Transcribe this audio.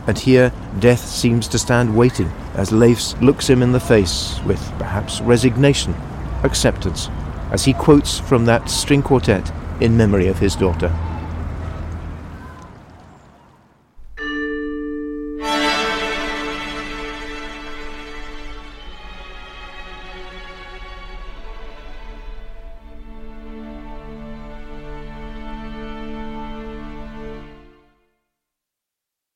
And here death seems to stand waiting as Leifs looks him in the face with perhaps resignation, acceptance, as he quotes from that string quartet in memory of his daughter.